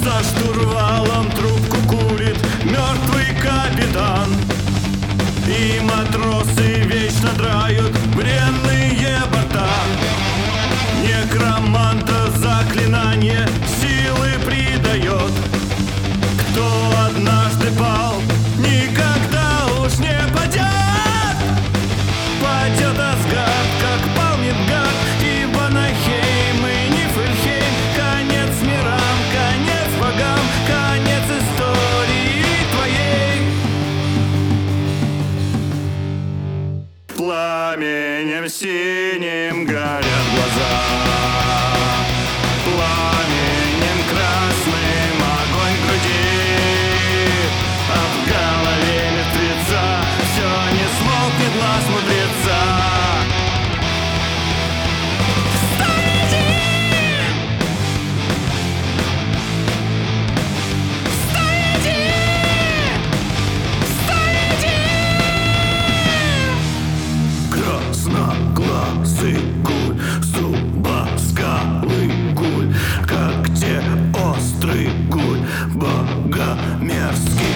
За штурвалом трубку курит мертвый капитан, и матросы вечно драют бренные борта. Некроманта заклинание силы придает. Кто однажды пал, никогда уж не падет. Падет Асгард, как пал Мидгард, и Ванахейм, и Нифльхейм. Конец мирам, конец богам, конец истории твоей. Пламенем синим горят глаза, пламенем красным огонь в груди, а в голове мертвеца все не смолкнет глаз мудреца. Красноглазый гуль, зубоскалый гуль, как те острый гуль, богомерзкий